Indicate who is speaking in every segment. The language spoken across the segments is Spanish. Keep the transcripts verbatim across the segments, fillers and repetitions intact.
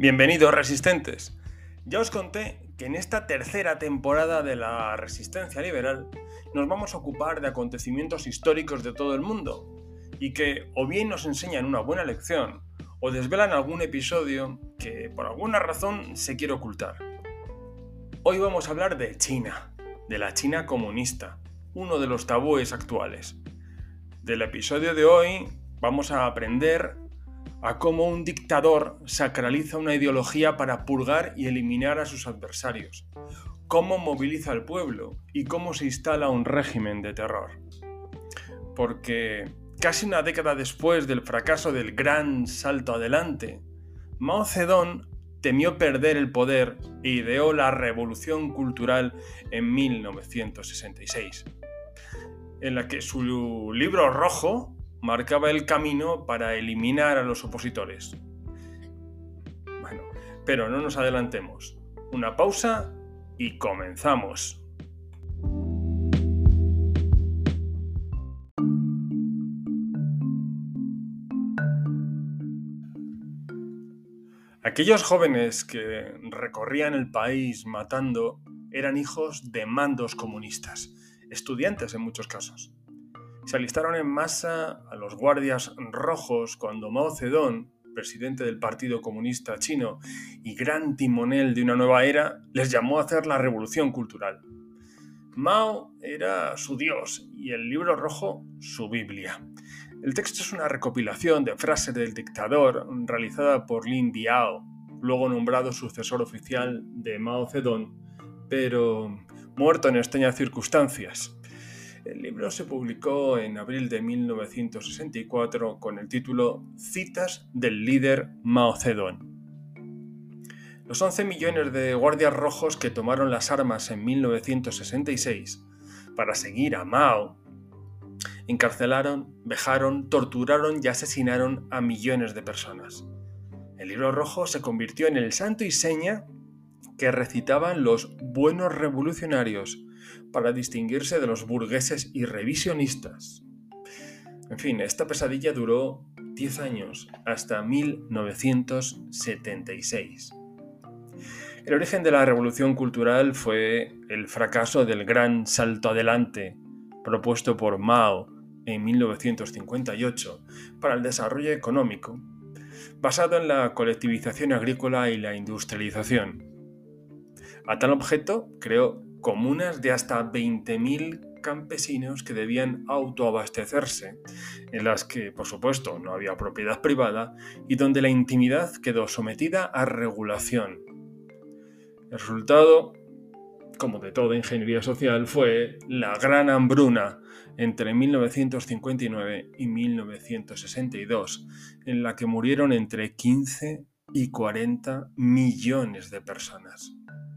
Speaker 1: Bienvenidos resistentes. Ya os conté que en esta tercera temporada de la Resistencia Liberal nos vamos a ocupar de acontecimientos históricos de todo el mundo y que o bien nos enseñan una buena lección o desvelan algún episodio que por alguna razón se quiere ocultar. Hoy vamos a hablar de China, de la China comunista, uno de los tabúes actuales. Del episodio de hoy vamos a aprender a cómo un dictador sacraliza una ideología para purgar y eliminar a sus adversarios, cómo moviliza al pueblo y cómo se instala un régimen de terror. Porque casi una década después del fracaso del gran salto adelante, Mao Zedong temió perder el poder e ideó la Revolución Cultural en mil novecientos sesenta y seis, en la que su libro rojo marcaba el camino para eliminar a los opositores. Bueno, pero no nos adelantemos. Una pausa y comenzamos. Aquellos jóvenes que recorrían el país matando eran hijos de mandos comunistas, estudiantes en muchos casos. Se alistaron en masa a los guardias rojos cuando Mao Zedong, presidente del Partido Comunista Chino y gran timonel de una nueva era, les llamó a hacer la revolución cultural. Mao era su dios y el libro rojo su Biblia. El texto es una recopilación de frases del dictador realizada por Lin Biao, luego nombrado sucesor oficial de Mao Zedong, pero muerto en extrañas circunstancias. El libro se publicó en abril de mil novecientos sesenta y cuatro con el título Citas del líder Mao Zedong. Los once millones de guardias rojos que tomaron las armas en mil novecientos sesenta y seis para seguir a Mao encarcelaron, vejaron, torturaron y asesinaron a millones de personas. El libro rojo se convirtió en el santo y seña que recitaban los buenos revolucionarios para distinguirse de los burgueses y revisionistas. En fin, esta pesadilla duró diez años, hasta mil novecientos setenta y seis. El origen de la revolución cultural fue el fracaso del gran salto adelante propuesto por Mao en mil novecientos cincuenta y ocho para el desarrollo económico, basado en la colectivización agrícola y la industrialización. A tal objeto creó comunas de hasta veinte mil campesinos que debían autoabastecerse, en las que, por supuesto, no había propiedad privada y donde la intimidad quedó sometida a regulación. El resultado, como de toda ingeniería social, fue la gran hambruna entre mil novecientos cincuenta y nueve y mil novecientos sesenta y dos, en la que murieron entre quince y cuarenta millones de personas.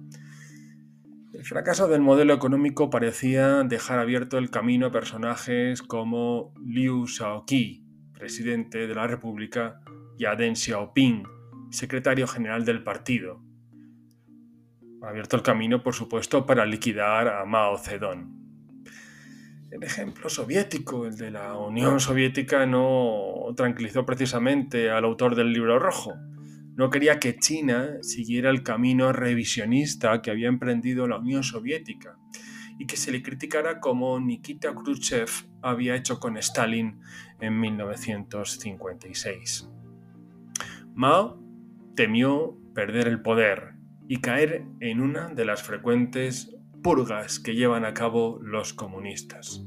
Speaker 1: El fracaso del modelo económico parecía dejar abierto el camino a personajes como Liu Shaoqi, presidente de la República, y a Deng Xiaoping, secretario general del partido. Ha abierto el camino, por supuesto, para liquidar a Mao Zedong. El ejemplo soviético, el de la Unión Soviética, no tranquilizó precisamente al autor del libro rojo. No quería que China siguiera el camino revisionista que había emprendido la Unión Soviética y que se le criticara como Nikita Khrushchev había hecho con Stalin en mil novecientos cincuenta y seis. Mao temió perder el poder y caer en una de las frecuentes purgas que llevan a cabo los comunistas.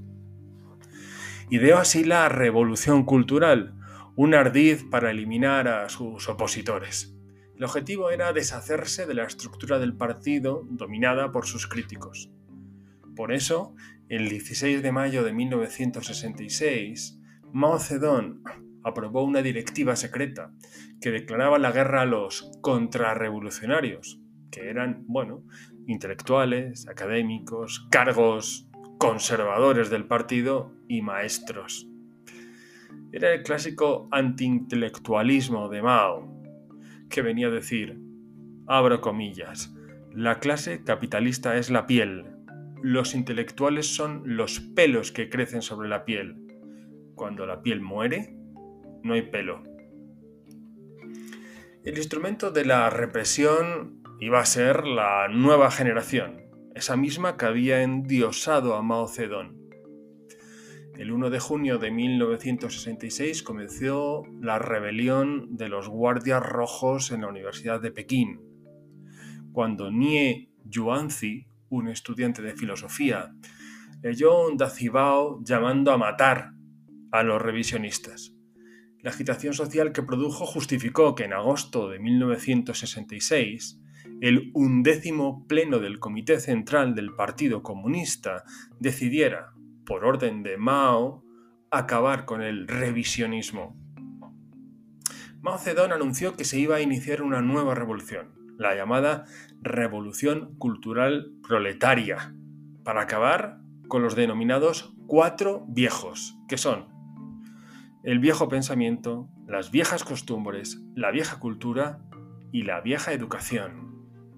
Speaker 1: Ideó así la revolución cultural, un ardid para eliminar a sus opositores. El objetivo era deshacerse de la estructura del partido dominada por sus críticos. Por eso, el dieciséis de mayo de mil novecientos sesenta y seis, Mao Zedong aprobó una directiva secreta que declaraba la guerra a los contrarrevolucionarios, que eran, bueno, intelectuales, académicos, cargos conservadores del partido y maestros. Era el clásico antiintelectualismo de Mao, que venía a decir, abro comillas, la clase capitalista es la piel, los intelectuales son los pelos que crecen sobre la piel. Cuando la piel muere, no hay pelo. El instrumento de la represión iba a ser la nueva generación, esa misma que había endiosado a Mao Zedong. El primero de junio de mil novecientos sesenta y seis comenzó la rebelión de los Guardias Rojos en la Universidad de Pekín, cuando Nie Yuanzi, un estudiante de filosofía, leyó un dazibao llamando a matar a los revisionistas. La agitación social que produjo justificó que en agosto de mil novecientos sesenta y seis el undécimo pleno del Comité Central del Partido Comunista decidiera, por orden de Mao, acabar con el revisionismo. Mao Zedong anunció que se iba a iniciar una nueva revolución, la llamada Revolución Cultural Proletaria, para acabar con los denominados cuatro viejos, que son el viejo pensamiento, las viejas costumbres, la vieja cultura y la vieja educación.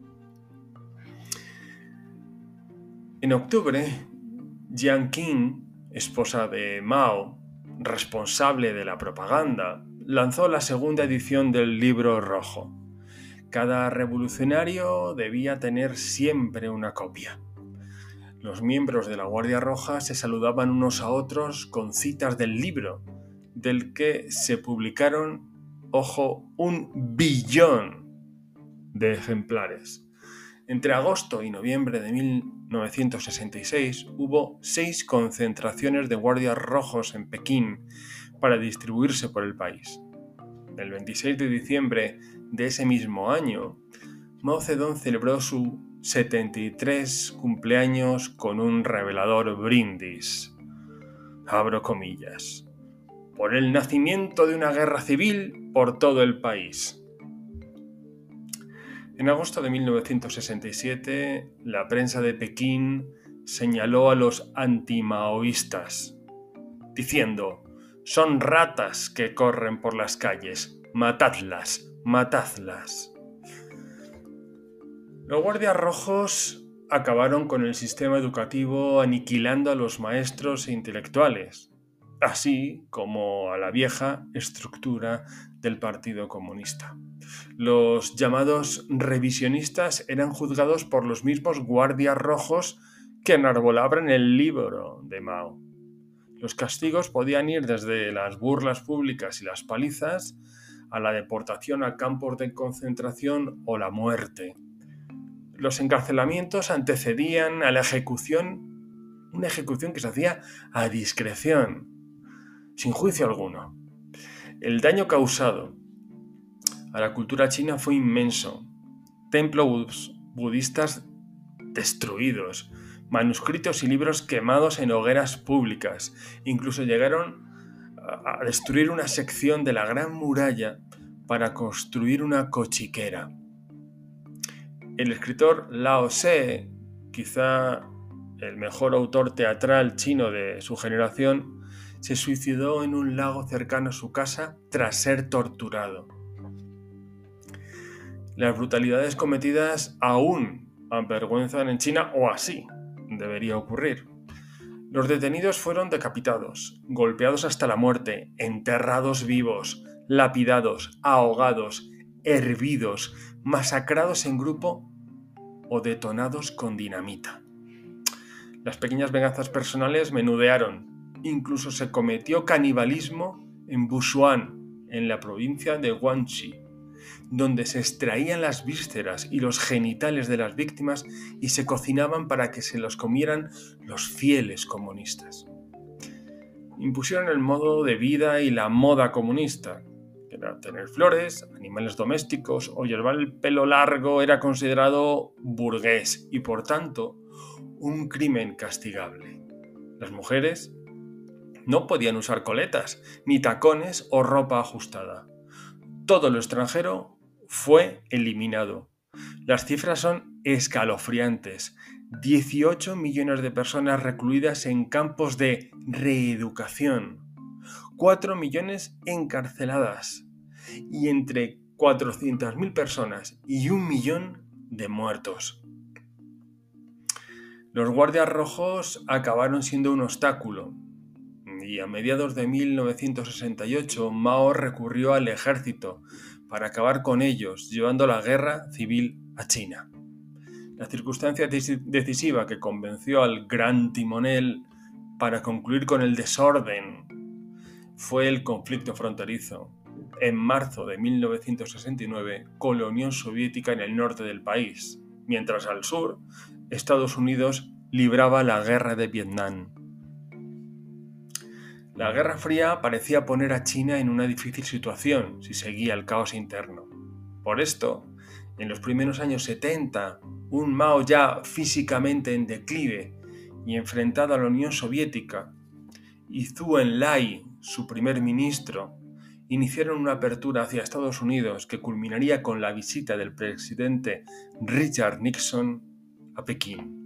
Speaker 1: En octubre, Jiang Qin, esposa de Mao, responsable de la propaganda, lanzó la segunda edición del Libro Rojo. Cada revolucionario debía tener siempre una copia. Los miembros de la Guardia Roja se saludaban unos a otros con citas del libro, del que se publicaron, ojo, un billón de ejemplares. Entre agosto y noviembre de mil novecientos sesenta y seis hubo seis concentraciones de guardias rojos en Pekín para distribuirse por el país. El veintiséis de diciembre de ese mismo año, Mao Zedong celebró su setenta y tres cumpleaños con un revelador brindis. Abro comillas. Por el nacimiento de una guerra civil por todo el país. En agosto de mil novecientos sesenta y siete, la prensa de Pekín señaló a los antimaoístas, diciendo: «Son ratas que corren por las calles, matadlas, matadlas». Los guardias rojos acabaron con el sistema educativo aniquilando a los maestros e intelectuales, así como a la vieja estructura del Partido Comunista. Los llamados revisionistas eran juzgados por los mismos guardias rojos que enarbolaban el libro de Mao. Los castigos podían ir desde las burlas públicas y las palizas a la deportación a campos de concentración o la muerte. Los encarcelamientos antecedían a la ejecución, una ejecución que se hacía a discreción, sin juicio alguno. El daño causado a la cultura china fue inmenso. Templos budistas destruidos, manuscritos y libros quemados en hogueras públicas. Incluso llegaron a destruir una sección de la Gran Muralla para construir una cochiquera. El escritor Lao Tse, quizá el mejor autor teatral chino de su generación, se suicidó en un lago cercano a su casa tras ser torturado. Las brutalidades cometidas aún avergüenzan en China, o así debería ocurrir. Los detenidos fueron decapitados, golpeados hasta la muerte, enterrados vivos, lapidados, ahogados, hervidos, masacrados en grupo o detonados con dinamita. Las pequeñas venganzas personales menudearon. Incluso se cometió canibalismo en Bushuan, en la provincia de Guangxi, donde se extraían las vísceras y los genitales de las víctimas y se cocinaban para que se los comieran los fieles comunistas. Impusieron el modo de vida y la moda comunista, que era tener flores, animales domésticos o llevar el pelo largo era considerado burgués y por tanto un crimen castigable. Las mujeres no podían usar coletas, ni tacones o ropa ajustada. Todo lo extranjero fue eliminado. Las cifras son escalofriantes. dieciocho millones de personas recluidas en campos de reeducación. cuatro millones encarceladas. Y entre cuatrocientas mil personas y un millón de muertos. Los guardias rojos acabaron siendo un obstáculo. Y a mediados de mil novecientos sesenta y ocho, Mao recurrió al ejército para acabar con ellos, llevando la guerra civil a China. La circunstancia decisiva que convenció al gran timonel para concluir con el desorden fue el conflicto fronterizo, en marzo de mil novecientos sesenta y nueve, con la Unión Soviética en el norte del país, mientras al sur, Estados Unidos libraba la guerra de Vietnam. La Guerra Fría parecía poner a China en una difícil situación si seguía el caos interno. Por esto, en los primeros años setenta, un Mao ya físicamente en declive y enfrentado a la Unión Soviética, y Zhou Enlai, su primer ministro, iniciaron una apertura hacia Estados Unidos que culminaría con la visita del presidente Richard Nixon a Pekín.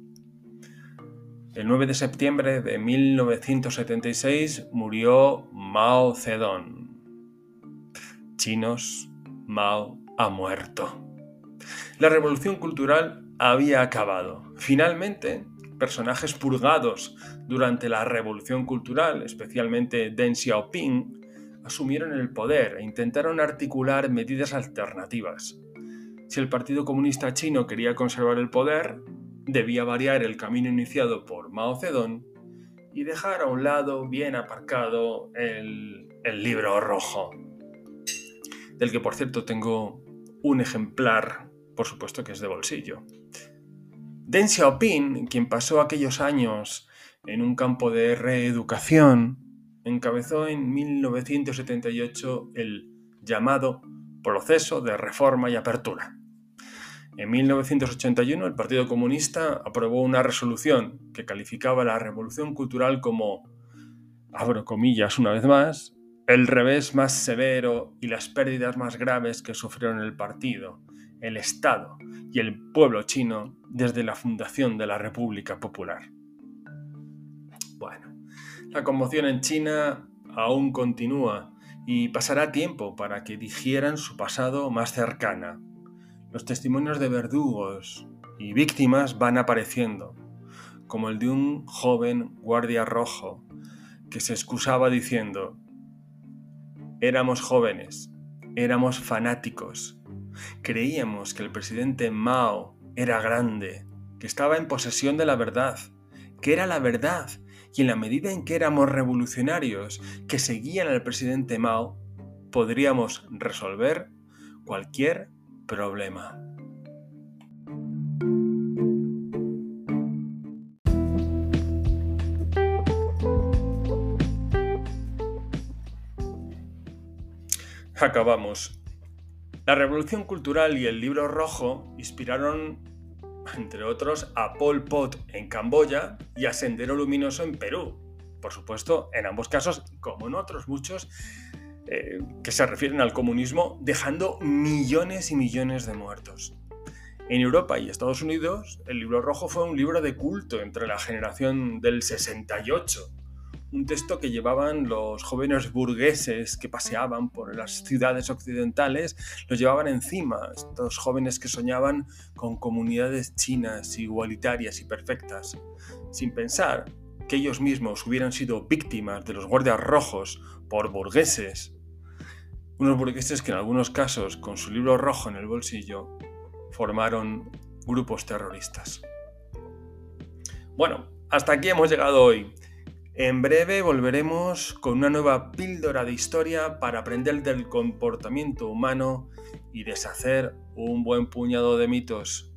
Speaker 1: El nueve de septiembre de mil novecientos setenta y seis murió Mao Zedong. Chinos, Mao ha muerto. La revolución cultural había acabado. Finalmente, personajes purgados durante la revolución cultural, especialmente Deng Xiaoping, asumieron el poder e intentaron articular medidas alternativas. Si el Partido Comunista Chino quería conservar el poder, debía variar el camino iniciado por Mao Zedong y dejar a un lado, bien aparcado, el, el libro rojo, del que por cierto tengo un ejemplar, por supuesto que es de bolsillo. Deng Xiaoping, quien pasó aquellos años en un campo de reeducación, encabezó en mil novecientos setenta y ocho el llamado proceso de reforma y apertura. En mil novecientos ochenta y uno el Partido Comunista aprobó una resolución que calificaba la revolución cultural como, abro comillas una vez más, el revés más severo y las pérdidas más graves que sufrieron el partido, el Estado y el pueblo chino desde la fundación de la República Popular. Bueno, la conmoción en China aún continúa y pasará tiempo para que digieran su pasado más cercana. Los testimonios de verdugos y víctimas van apareciendo, como el de un joven guardia rojo que se excusaba diciendo: éramos jóvenes, éramos fanáticos, creíamos que el presidente Mao era grande, que estaba en posesión de la verdad, que era la verdad, y en la medida en que éramos revolucionarios que seguían al presidente Mao, podríamos resolver cualquier problema. Acabamos. La Revolución Cultural y el Libro Rojo inspiraron, entre otros, a Pol Pot en Camboya y a Sendero Luminoso en Perú. Por supuesto, en ambos casos, como en otros muchos, eh, que se refieren al comunismo, dejando millones y millones de muertos. En Europa y Estados Unidos, el Libro Rojo fue un libro de culto entre la generación del sesenta y ocho. Un texto que llevaban los jóvenes burgueses que paseaban por las ciudades occidentales, los llevaban encima, estos jóvenes que soñaban con comunidades chinas igualitarias y perfectas, sin pensar que ellos mismos hubieran sido víctimas de los guardias rojos por burgueses, unos burgueses que en algunos casos, con su libro rojo en el bolsillo, formaron grupos terroristas. Bueno, hasta aquí hemos llegado hoy. En breve volveremos con una nueva píldora de historia para aprender del comportamiento humano y deshacer un buen puñado de mitos.